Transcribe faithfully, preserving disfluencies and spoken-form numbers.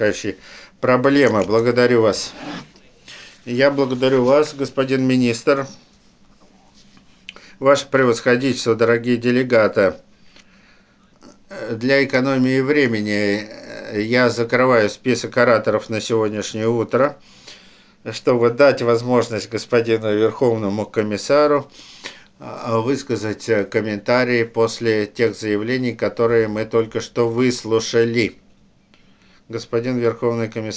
возникающие проблемы. Благодарю вас. Я благодарю вас, господин министр, ваше превосходительство, дорогие делегаты. Для экономии времени я закрываю список ораторов на сегодняшнее утро, чтобы дать возможность господину Верховному комиссару высказать комментарии после тех заявлений, которые мы только что выслушали. Господин Верховный комиссар.